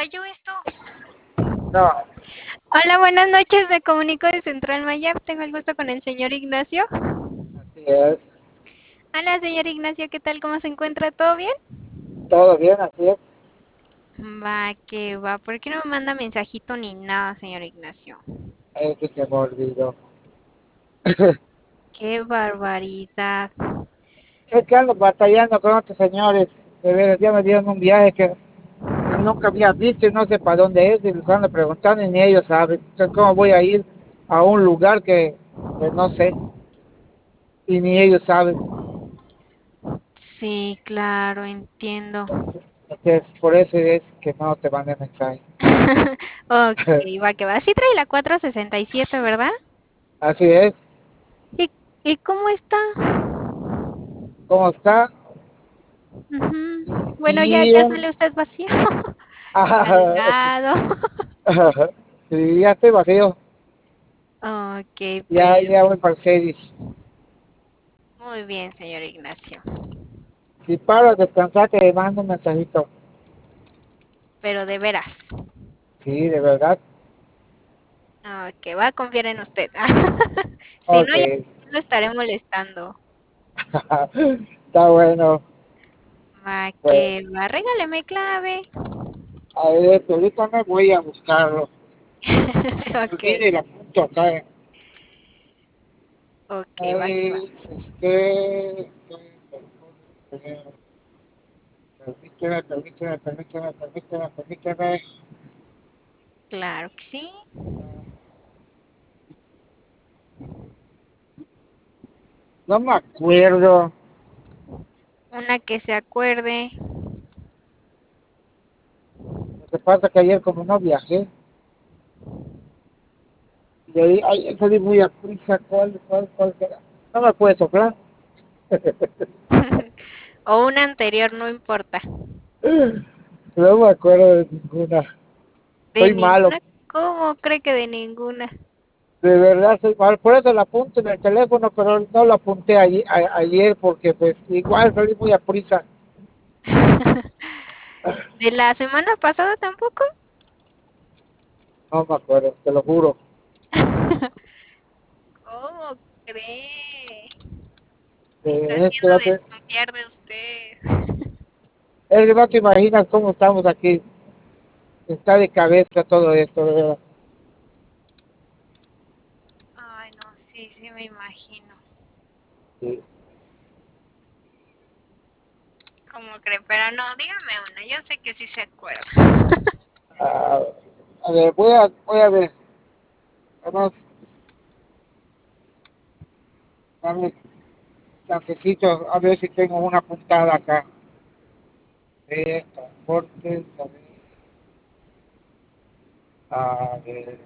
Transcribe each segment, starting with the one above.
falló esto? No, Hola, buenas noches. Me comunico de Central Maya. Tengo el gusto con el señor Ignacio. así es. Hola, señor Ignacio. ¿Qué tal? ¿Cómo se encuentra? ¿Todo bien? Todo bien, así es. Va, que va. ¿Por qué no me manda mensajito ni nada, señor Ignacio? Es que se me olvidó. Qué barbaridad. Es que ando batallando con otros señores. De veras, ya me dieron un viaje que nunca había visto y no sé para dónde es. Y les ando preguntando y ni ellos saben. Entonces, ¿cómo voy a ir a un lugar que no sé y ni ellos saben? Sí, claro, entiendo. Entonces, por eso es que no te mandé mensaje. Ok, va, que va. Sí trae la 467, ¿verdad? Así es. ¿Y, y cómo está? ¿Cómo está? Ujú. Bueno, ya Bien. sale usted vacío. Sí, Cargado. sí, ya estoy vacío. Ok, Ya voy para el Celis. muy bien, señor Ignacio. Si paro a descansar, te mando un mensajito. Pero de veras. Sí, de verdad. Ok, va a confiar en usted. Si no, Ok. ya lo estaré molestando. Está bueno. Va, Bueno, que va, regáleme clave. a ver, ahorita me voy a buscarlo. Me Ok, olvide la punto acá. ok, va, que va. Es permíteme. Claro que sí. No me acuerdo. Una que se acuerde. Lo que pasa que ayer como no viajé, y ahí ayer salí muy a prisa. ¿Cuál será? No me puede soplar. O una anterior, no importa. No me acuerdo de ninguna. ¿De Soy malo. ninguna? ¿Cómo cree que de ninguna? De verdad soy mal. Por eso la apunto en el teléfono, pero no la apunté ayer porque pues igual salí muy a prisa. ¿De la semana pasada tampoco? No me acuerdo, te lo juro. ¿Cómo cree? Me está Es que haciendo no te, desconfiar de usted. es que no te imaginas cómo estamos aquí. Está de cabeza todo esto, de verdad. Ay, no, sí, sí me imagino. Sí. ¿Cómo cree? Pero no, dígame una, yo sé que sí se acuerda. Ah, a ver, voy a ver. Vamos, dame chancecito, a ver si tengo una puntada acá. Transportes, a ver.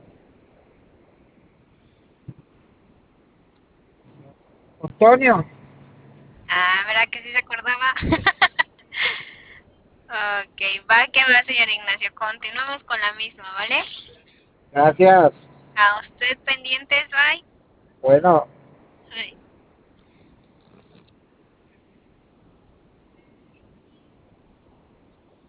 Antonio, Ah, ¿verdad que sí se acordaba? Ok, va que va, señor Ignacio. Continuamos con la misma, ¿vale? gracias. A usted pendientes, bye. Bueno. Bye.